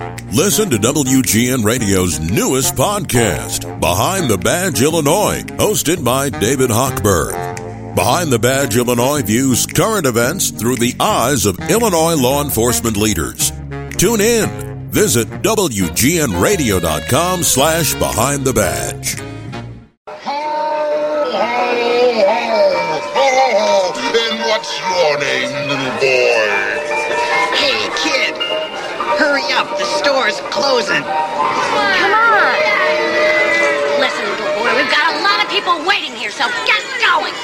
Listen to WGN Radio's newest podcast, Behind the Badge Illinois, hosted by David Hochberg. Behind the Badge Illinois views current events through the eyes of Illinois law enforcement leaders. Tune in. Visit WGNRadio.com/Behind the Badge. And what's your name, little boy? Hey, kid! Hurry up, the store's closing. Come on! Listen, little boy, we've got a lot of people waiting here, so get going!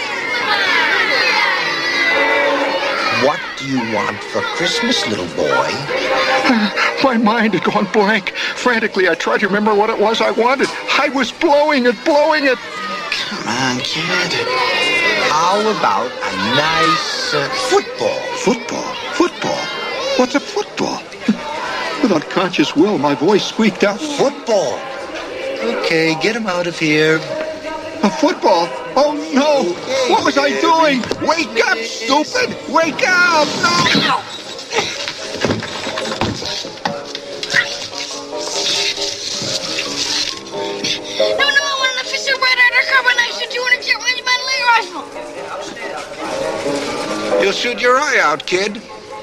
What do you want for Christmas, little boy? My mind had gone blank. Frantically, I tried to remember what it was I wanted. I was blowing it. Come on, kid. How about a nice football? Football? What's a football? With unconscious will, my voice squeaked out. Football. Okay, get him out of here. A football? Oh, no! What was I doing? Wake up, stupid! Wake up! No! No, I want an official red undercover knife to do in a jet with my rifle. You'll shoot your eye out, kid.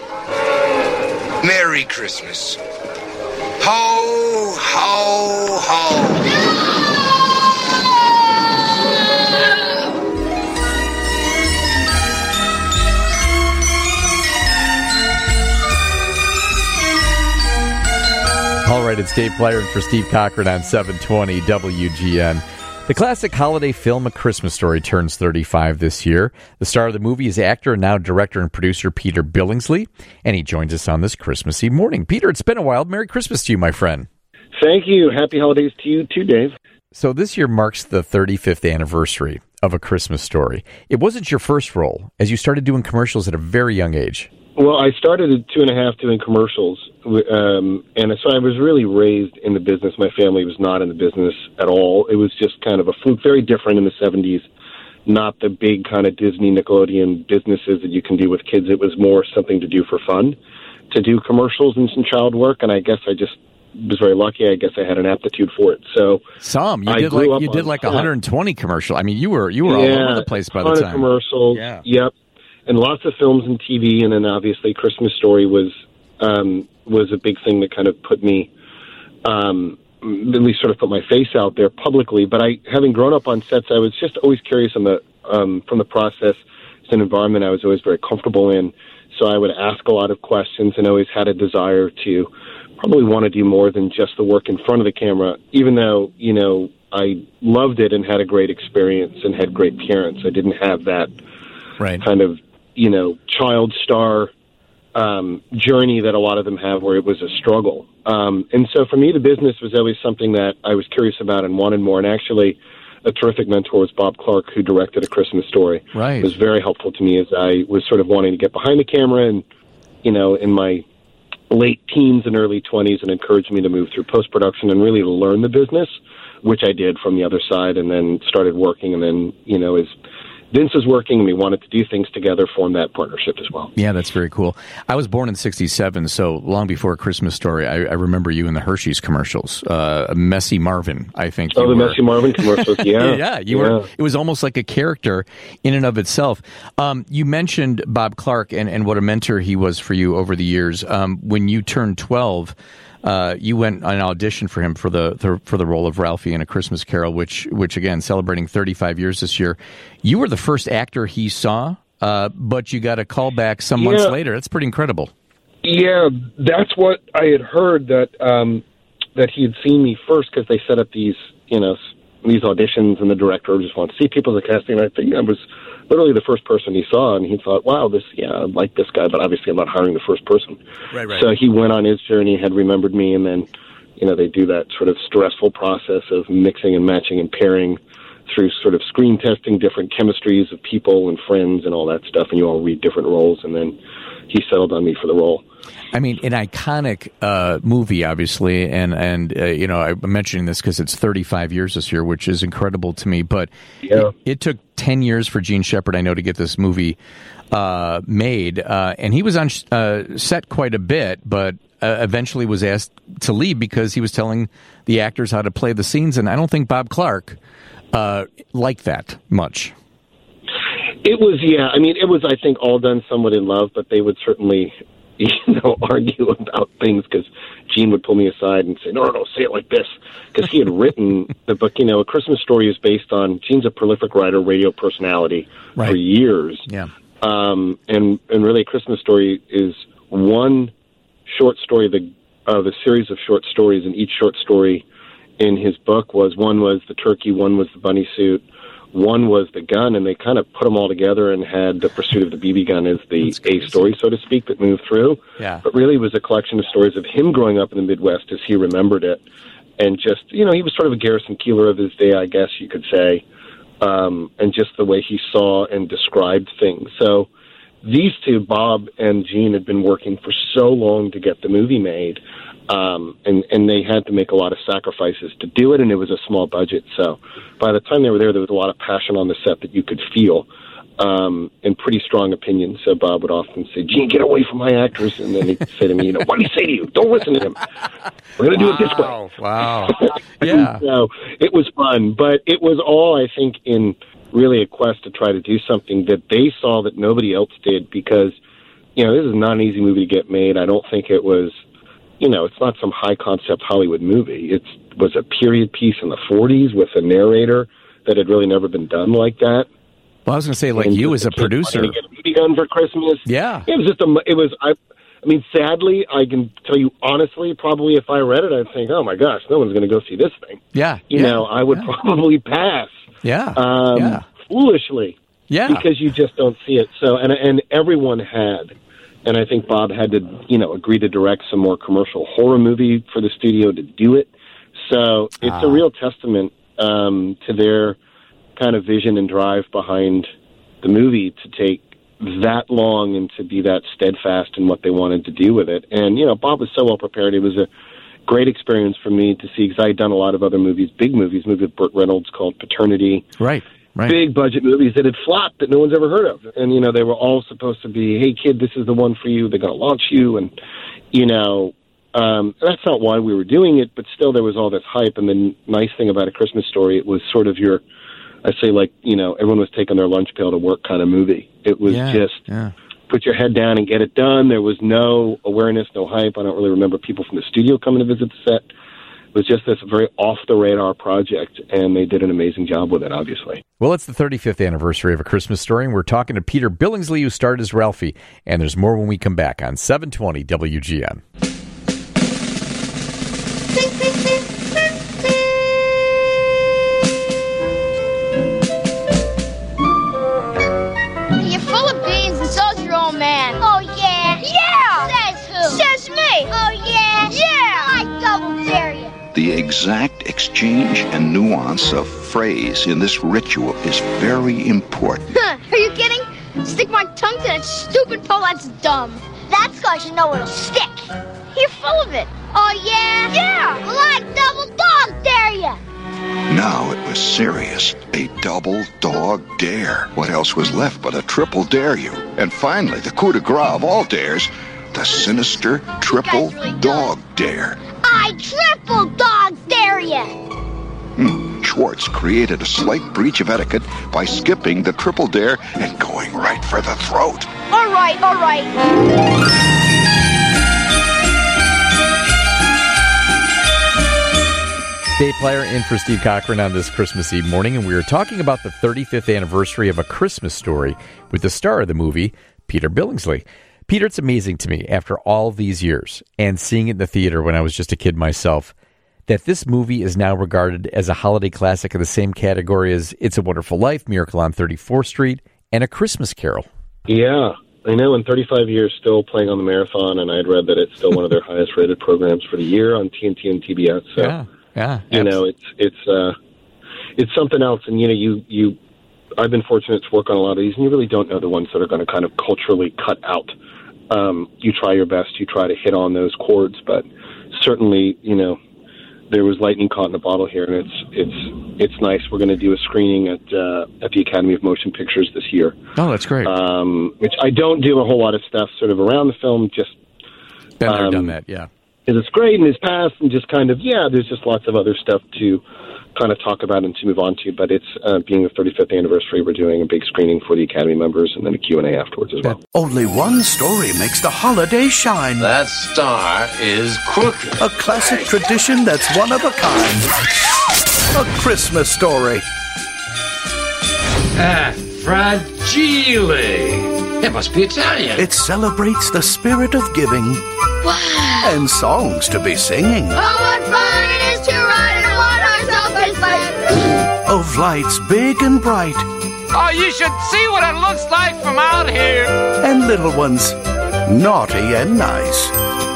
Merry Christmas. Ho, ho, ho. All right, it's Dave Plyer for Steve Cochran on 720 WGN. The classic holiday film A Christmas Story turns 35 this year. The star of the movie is actor and now director and producer Peter Billingsley, and he joins us on this Christmas Eve morning. Peter, it's been a while. Merry Christmas to you, my friend. Thank you. Happy holidays to you too, Dave. So this year marks the 35th anniversary of A Christmas Story. It wasn't your first role, as you started doing commercials at a very young age. Well, I started at 2.5 doing commercials, and so I was really raised in the business. My family was not in the business at all. It was just kind of a fluke, very different in the 70s, not the big kind of Disney, Nickelodeon businesses that you can do with kids. It was more something to do for fun, to do commercials and some child work, and I guess I just was very lucky. I guess I had an aptitude for it. So you did like 120 commercial. I mean, you were all over the place by the time. Commercials. Yeah. Yep. And lots of films and TV, and then obviously Christmas Story was a big thing that kind of put me, at least sort of put my face out there publicly. But having grown up on sets, I was just always curious from the process. It's an environment I was always very comfortable in, so I would ask a lot of questions and always had a desire to probably want to do more than just the work in front of the camera, even though, I loved it and had a great experience and had great parents. I didn't have that kind of, child star journey that a lot of them have where it was a struggle. And so for me, the business was always something that I was curious about and wanted more. And actually, a terrific mentor was Bob Clark, who directed A Christmas Story. Right. It was very helpful to me as I was sort of wanting to get behind the camera and, in my late teens and early 20s, and encouraged me to move through post-production and really to learn the business, which I did from the other side, and then started working. And then, as Vince was working and we wanted to do things together, form that partnership as well. Yeah, that's very cool. I was born in 67, so long before A Christmas Story. I remember you in the Hershey's commercials. Messy Marvin, I think. Oh, the Messy Marvin commercials, yeah. You were. It was almost like a character in and of itself. You mentioned Bob Clark and what a mentor he was for you over the years. When you turned 12, you went on an audition for him for the role of Ralphie in A Christmas Carol, which again, celebrating 35 years this year. You were the first actor he saw, but you got a call back some months later. That's pretty incredible. Yeah, that's what I had heard, that he had seen me first, because they set up these auditions, and the director just wanted to see people as a casting. I think I was literally the first person he saw, and he thought, wow, I like this guy, but obviously I'm not hiring the first person. Right. So he went on his journey, had remembered me, and then, they do that sort of stressful process of mixing and matching and pairing through sort of screen testing different chemistries of people and friends and all that stuff, and you all read different roles, and then he settled on me for the role. I mean, an iconic movie, obviously, and I'm mentioning this because it's 35 years this year, which is incredible to me. But it took 10 years for Gene Shepard, I know, to get this movie made, and he was on set quite a bit. But eventually was asked to leave because he was telling the actors how to play the scenes, and I don't think Bob Clark liked that much. It was, yeah. I mean, it was, I think, all done somewhat in love, but they would certainly, argue about things because Gene would pull me aside and say, no, say it like this. Because he had written the book, A Christmas Story is based on, Gene's a prolific writer, radio personality for years. Yeah. And really, A Christmas Story is one short story of a series of short stories, and each short story in his book one was the turkey, one was the bunny suit, one was the gun, and they kind of put them all together and had The Pursuit of the BB Gun as the A story, so to speak, that moved through. Yeah. But really it was a collection of stories of him growing up in the Midwest as he remembered it. And just, he was sort of a Garrison Keillor of his day, I guess you could say, and just the way he saw and described things. So these two, Bob and Gene, had been working for so long to get the movie made, and they had to make a lot of sacrifices to do it, and it was a small budget. So by the time they were there was a lot of passion on the set that you could feel, and pretty strong opinions. So Bob would often say, Gene, get away from my actors. And then he'd say to me, what did he say to you? Don't listen to him. We're going to do it this way. Wow. Yeah. So it was fun, but it was all, I think, in really a quest to try to do something that they saw that nobody else did, because, this is not an easy movie to get made. I don't think it was, it's not some high-concept Hollywood movie. It was a period piece in the 40s with a narrator that had really never been done like that. Well, I was going to say, like, you as a producer. To get a BB gun for Christmas. Yeah. It was just I mean, sadly, I can tell you honestly, probably if I read it, I'd think, oh my gosh, no one's going to go see this thing. Yeah. I would probably pass. Yeah. Foolishly. Yeah. Because you just don't see it. So, and everyone had. And I think Bob had to, agree to direct some more commercial horror movie for the studio to do it. So it's a real testament to their kind of vision and drive behind the movie to take that long and to be that steadfast in what they wanted to do with it. And, Bob was so well prepared. It was a great experience for me to see, because I had done a lot of other movies, big movies, movie with Burt Reynolds called Paternity. Right. Big budget movies that had flopped that no one's ever heard of. And, they were all supposed to be, hey, kid, this is the one for you. They're going to launch you. And, that's not why we were doing it, but still there was all this hype. And the nice thing about A Christmas Story, it was sort of your, I say, like, everyone was taking their lunch pail to work kind of movie. It was put your head down and get it done. There was no awareness, no hype. I don't really remember people from the studio coming to visit the set. It was just this very off-the-radar project, and they did an amazing job with it, obviously. Well, it's the 35th anniversary of A Christmas Story, and we're talking to Peter Billingsley, who starred as Ralphie. And there's more when we come back on 720 WGN. You're full of beans, and so's your old man. Oh, yeah? Yeah! Says who? Says me. Oh, yeah? Yeah! I double dare you. The exact exchange and nuance of phrase in this ritual is very important. Huh, are you kidding? Stick my tongue to that stupid pole, that's dumb. That's because you know it'll stick. You're full of it. Oh, yeah? Yeah! Well, I double dog dare you. Now it was serious. A double dog dare. What else was left but a triple dare you? And finally, the coup de grace of all dares, the sinister triple dog dare. I triple dog dare you. Schwartz created a slight breach of etiquette by skipping the triple dare and going right for the throat. All right. Dave Player in for Steve Cochran on this Christmas Eve morning, and we are talking about the 35th anniversary of A Christmas Story with the star of the movie, Peter Billingsley. Peter, it's amazing to me, after all these years, and seeing it in the theater when I was just a kid myself, that this movie is now regarded as a holiday classic in the same category as It's a Wonderful Life, Miracle on 34th Street, and A Christmas Carol. Yeah, I know, in 35 years still playing on the Marathon, and I had read that it's still one of their highest-rated programs for the year on TNT and TBS. So, it's something else, and, I've been fortunate to work on a lot of these, and you really don't know the ones that are going to kind of culturally cut out. You try your best, you try to hit on those chords, but certainly, there was lightning caught in a bottle here, and it's nice. We're going to do a screening at the Academy of Motion Pictures this year. Oh, that's great. Which I don't do a whole lot of stuff sort of around the film, just been there, done that, yeah. it's great in his past, and just kind of, there's just lots of other stuff to kind of talk about and to move on to. But it's being the 35th anniversary, we're doing a big screening for the Academy members and then a Q&A afterwards as well. Only one story makes the holiday shine. That star is crooked. A classic tradition that's one of a kind. A Christmas Story. Fragile. It must be Italian. It celebrates the spirit of giving. Wow. And songs to be singing. Oh, what fun it is to ride in a one-horse open sleigh. Of lights big and bright. Oh, you should see what it looks like from out here. And little ones, naughty and nice.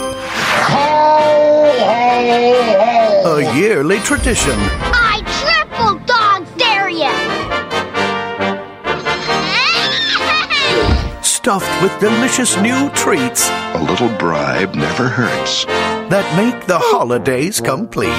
Ho, ho, ho. A yearly tradition. I triple dog dare ya. Stuffed with delicious new treats. A little bribe never hurts. That make the holidays complete.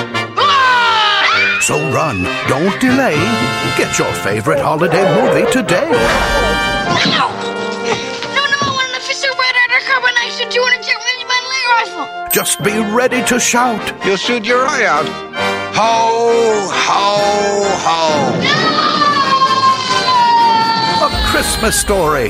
So run, don't delay. Get your favorite holiday movie today. No, I want an official red at a carbonized 200 millimeter rifle. Just be ready to shout. You'll shoot your eye out. Ho, ho, ho. No! A Christmas Story.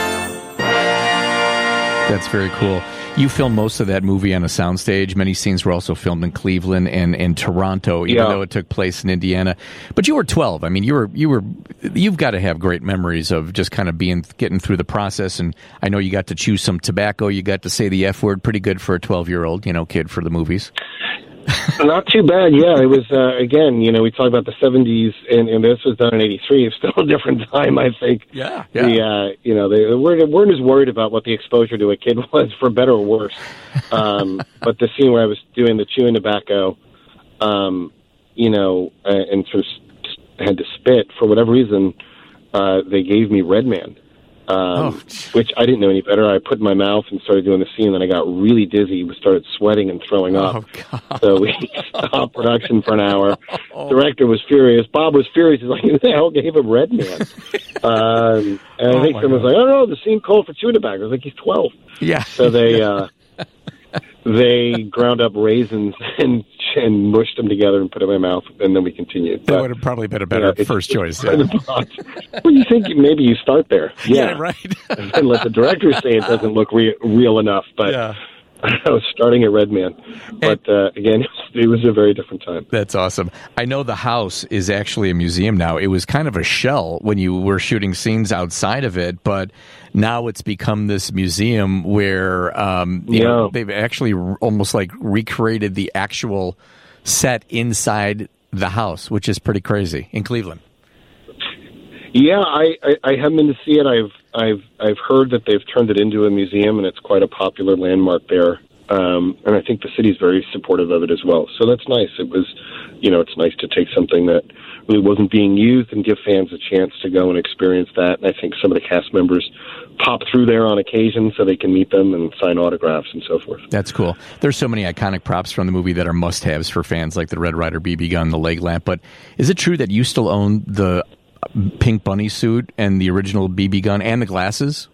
That's very cool. You filmed most of that movie on a soundstage. Many scenes were also filmed in Cleveland and in Toronto, even though it took place in Indiana. But you were 12. I mean, you've got to have great memories of just kind of getting through the process. And I know you got to chew some tobacco. You got to say the F word. Pretty good for a 12-year-old, kid for the movies. Not too bad, yeah. It was, again, we talk about the 70s, and this was done in 83. It's still a different time, I think. Yeah. They weren't as worried about what the exposure to a kid was, for better or worse. But the scene where I was doing the chewing tobacco, and sort of had to spit, for whatever reason, they gave me Red Man. Which I didn't know any better. I put in my mouth and started doing the scene, and then I got really dizzy, started sweating and throwing up. So we stopped production for an hour. Director was furious. Bob was furious. He's like, who the hell gave him Red Man? And I think someone was like, oh, no, the scene called for chewing tobacco. I was like, he's 12. Yeah. So they ground up raisins and mushed them together and put them in my mouth, and then we continued. That would have probably been a better first choice. Yeah. Well, you think maybe you start there. Yeah right. And let the director say it doesn't look real enough, but I was starting at Red Man. But again, it was a very different time. That's awesome. I know the house is actually a museum now. It was kind of a shell when you were shooting scenes outside of it, but now it's become this museum where they've actually almost like recreated the actual set inside the house, which is pretty crazy in Cleveland. Yeah, I haven't been to see it. I've heard that they've turned it into a museum, and it's quite a popular landmark there. And I think the city's very supportive of it as well. So that's nice. It was, it's nice to take something that really wasn't being used and give fans a chance to go and experience that. And I think some of the cast members pop through there on occasion so they can meet them and sign autographs and so forth. That's cool. There's so many iconic props from the movie that are must-haves for fans, like the Red Ryder BB gun, the leg lamp. But is it true that you still own the pink bunny suit and the original BB gun and the glasses?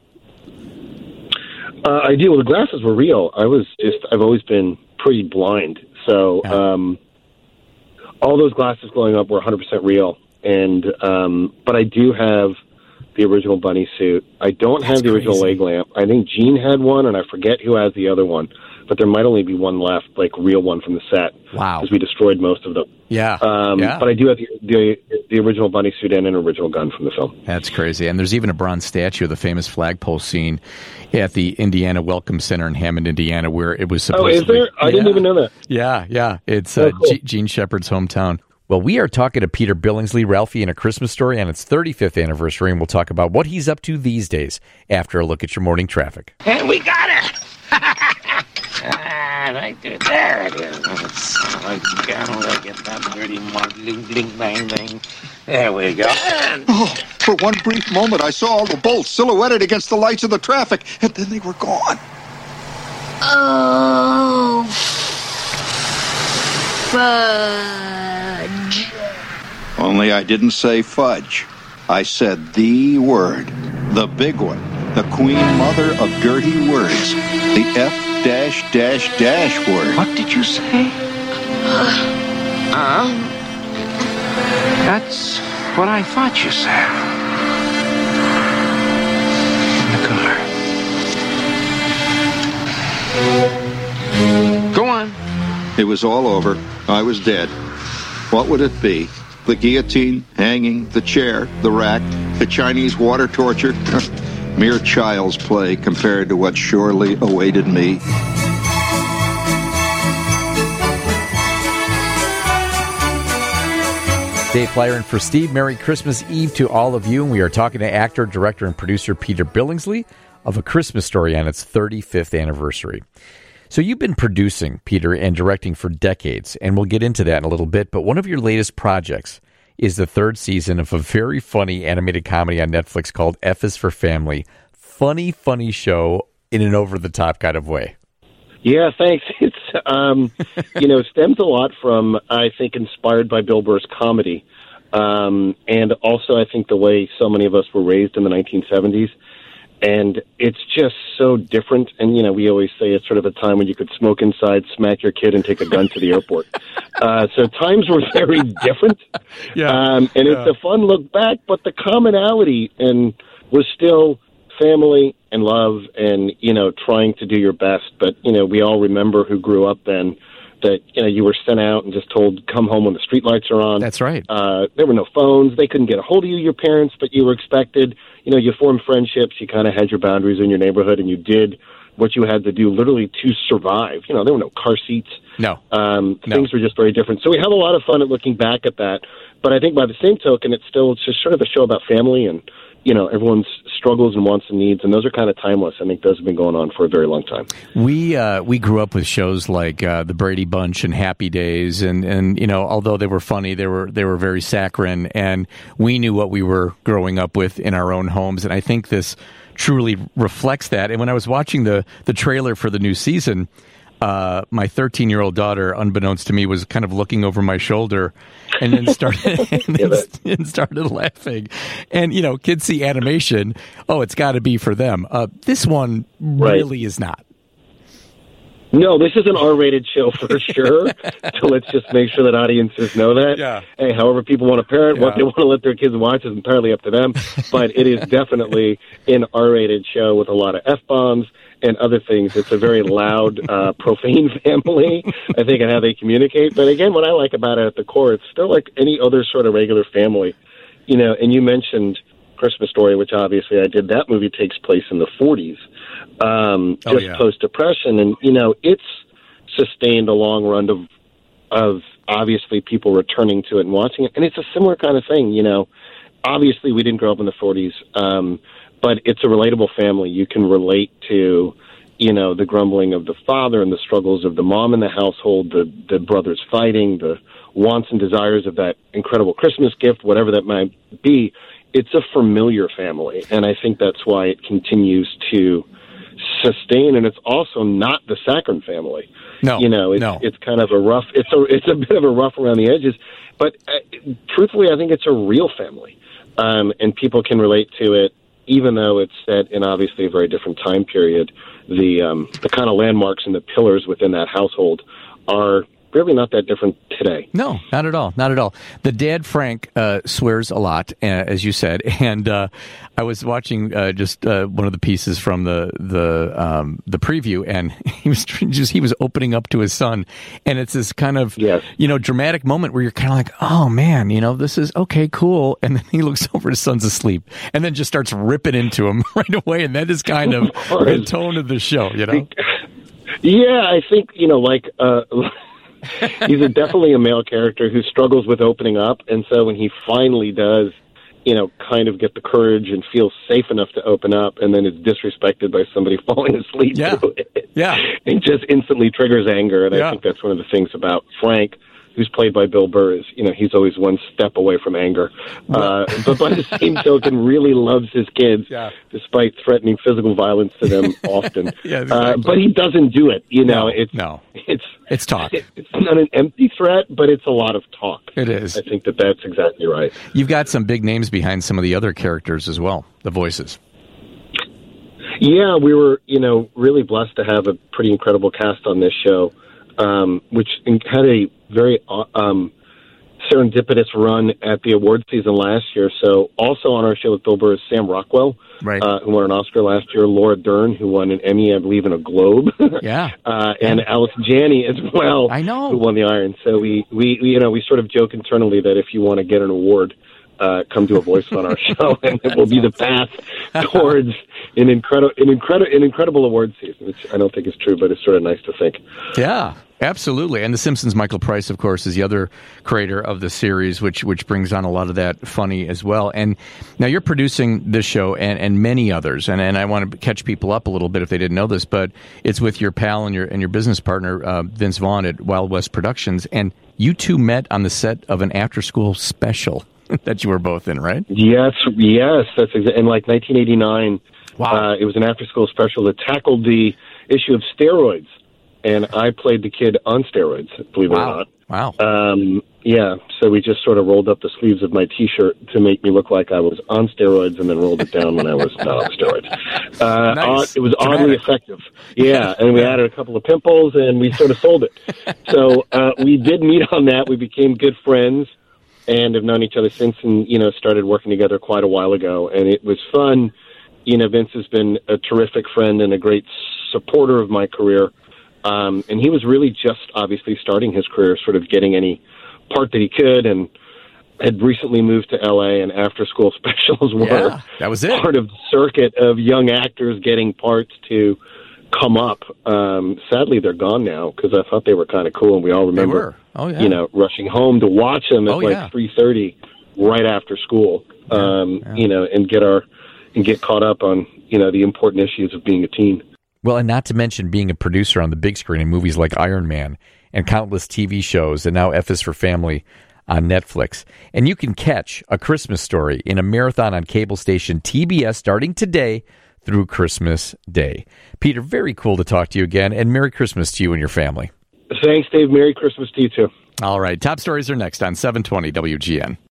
I do. Well, the glasses were real. I've always been pretty blind. So all those glasses growing up were 100% real. And but I do have the original bunny suit. I don't have the original leg lamp. I think Gene had one, and I forget who has the other one. But there might only be one left, like real one from the set. Wow. Because we destroyed most of them. Yeah. But I do have the original bunny suit and an original gun from the film. That's crazy. And there's even a bronze statue of the famous flagpole scene at the Indiana Welcome Center in Hammond, Indiana, where it was supposed to be. Oh, is there? I didn't even know that. Yeah. It's cool. Gene Shepard's hometown. Well, we are talking to Peter Billingsley, Ralphie in A Christmas Story, on its 35th anniversary, and we'll talk about what he's up to these days after a look at your morning traffic. And we got it! Right there. There it is. Look at that dirty mud. Bling, bling, bang, bang. There we go. Oh, for one brief moment, I saw all the bolts silhouetted against the lights of the traffic, and then they were gone. Oh, fudge. Only I didn't say fudge. I said the word. The big one. The queen mother of dirty words. The dash, dash, dash word. What did you say? That's what I thought you said. In the car. Go on. It was all over. I was dead. What would it be? The guillotine, hanging, the chair, the rack, the Chinese water torture? Mere child's play compared to what surely awaited me. Dave Flyer in for Steve. Merry Christmas Eve to all of you. And we are talking to actor, director, and producer Peter Billingsley of A Christmas Story on its 35th anniversary. So you've been producing, Peter, and directing for decades, and we'll get into that in a little bit. But one of your latest projects is the third season of a very funny animated comedy on Netflix called F is for Family. Funny, funny show in an over-the-top kind of way. Yeah, thanks. It's, stems a lot from, I think, inspired by Bill Burr's comedy. And also, I think, the way so many of us were raised in the 1970s. And it's just so different. And, we always say it's sort of a time when you could smoke inside, smack your kid, and take a gun to the airport. So times were very different. It's a fun look back, but the commonality was still family and love and, trying to do your best. But, we all remember who grew up then that, you were sent out and just told, come home when the streetlights are on. That's right. There were no phones. They couldn't get a hold of you, your parents, but you were expected. You formed friendships. You kind of had your boundaries in your neighborhood, and you did what you had to do literally to survive. There were no car seats. No. Things were just very different. So we have a lot of fun at looking back at that. But I think by the same token, it's just sort of a show about family and, everyone's struggles and wants and needs, and those are kind of timeless. I think those have been going on for a very long time. We grew up with shows like The Brady Bunch and Happy Days, and although they were funny, they were very saccharine, and we knew what we were growing up with in our own homes, and I think this truly reflects that. And when I was watching the trailer for the new season, my 13-year-old daughter, unbeknownst to me, was kind of looking over my shoulder and then started laughing. And, kids see animation. Oh, it's got to be for them. This one really is not. No, this is an R-rated show for sure. So let's just make sure that audiences know that. Yeah. Hey, however people want to parent, what they want to let their kids watch is entirely up to them. But it is definitely an R-rated show with a lot of F-bombs and other things. It's a very loud, profane family, I think, and how they communicate. But again, what I like about it at the core, it's still like any other sort of regular family. And you mentioned Christmas Story, which obviously I did. That movie takes place in the 40s, post-Depression. And, it's sustained a long run of obviously people returning to it and watching it. And it's a similar kind of thing, Obviously, we didn't grow up in the 40s, but it's a relatable family. You can relate to, the grumbling of the father and the struggles of the mom in the household, the brothers fighting, the wants and desires of that incredible Christmas gift, whatever that might be. It's a familiar family, and I think that's why it continues to sustain. And it's also not the Saccharine family. No, it's kind of a rough. It's a bit of a rough around the edges, but truthfully, I think it's a real family, and people can relate to it, even though it's set in obviously a very different time period. The kind of landmarks and the pillars within that household are really not that different today. No, not at all. Not at all. The dad, Frank, swears a lot, as you said. And I was watching just one of the pieces from the preview, and he was opening up to his son. And it's this kind of, dramatic moment where you're kind of like, oh, man, this is okay, cool. And then he looks over, his son's asleep, and then just starts ripping into him right away. And that is kind of the tone of the show, Yeah, I think, he's definitely a male character who struggles with opening up, and so when he finally does, kind of get the courage and feel safe enough to open up, and then is disrespected by somebody falling asleep through it, it just instantly triggers anger. And I think that's one of the things about Frank, who's played by Bill Burr, is, he's always one step away from anger. But by the same token, really loves his kids, despite threatening physical violence to them often. But he doesn't do it. It's talk. It's not an empty threat, but it's a lot of talk. It is. I think that's exactly right. You've got some big names behind some of the other characters as well, the voices. Yeah, we were, really blessed to have a pretty incredible cast on this show, which had a very serendipitous run at the award season last year. So also on our show with Bill Burr is Sam Rockwell, right, who won an Oscar last year, Laura Dern, who won an Emmy, I believe, and a Globe, and Allison Janney as well, I know, who won the Iron. So we sort of joke internally that if you want to get an award, come do a voice on our show, and it will be the path towards an incredible award season, which I don't think is true, but it's sort of nice to think. Yeah, absolutely. And The Simpsons' Michael Price, of course, is the other creator of the series, which brings on a lot of that funny as well. And now you're producing this show and many others, and I want to catch people up a little bit if they didn't know this, but it's with your pal and your business partner, Vince Vaughn at Wild West Productions, and you two met on the set of an after-school special that you were both in, right? Yes, that's in like 1989. Wow. It was an after-school special that tackled the issue of steroids, and I played the kid on steroids, believe it or not. Wow. So we just sort of rolled up the sleeves of my T-shirt to make me look like I was on steroids, and then rolled it down when I was not on steroids. Nice. It was oddly effective. Yeah, and we added a couple of pimples, and we sort of sold it. So we did meet on that. We became good friends, and have known each other since, and started working together quite a while ago, and it was fun. Vince has been a terrific friend and a great supporter of my career, and he was really just obviously starting his career, sort of getting any part that he could, and had recently moved to L.A., and after-school specials were that was it. Part of the circuit of young actors getting parts to come up. Sadly, they're gone now, because I thought they were kind of cool, and we all remember, rushing home to watch them at 3:30 right after school, and get caught up on the important issues of being a teen. Well, and not to mention being a producer on the big screen in movies like Iron Man and countless TV shows, and now F is for Family on Netflix. And you can catch A Christmas Story in a marathon on cable station TBS starting today through Christmas Day. Peter, very cool to talk to you again, and Merry Christmas to you and your family. Thanks, Dave. Merry Christmas to you, too. All right. Top stories are next on 720 WGN.